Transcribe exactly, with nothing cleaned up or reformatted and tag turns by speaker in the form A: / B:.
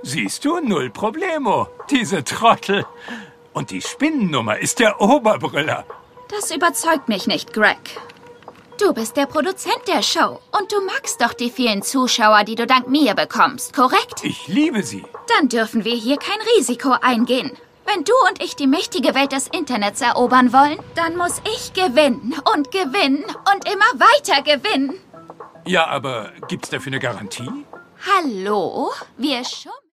A: Siehst du, null Problemo. Diese Trottel. Und die Spinnennummer ist der Oberbrüller.
B: Das überzeugt mich nicht, Greg. Du bist der Produzent der Show und du magst doch die vielen Zuschauer, die du dank mir bekommst, korrekt?
A: Ich liebe sie.
B: Dann dürfen wir hier kein Risiko eingehen. Wenn du und ich die mächtige Welt des Internets erobern wollen, dann muss ich gewinnen und gewinnen und immer weiter gewinnen.
A: Ja, aber gibt's dafür eine Garantie?
B: Hallo? Wir schon...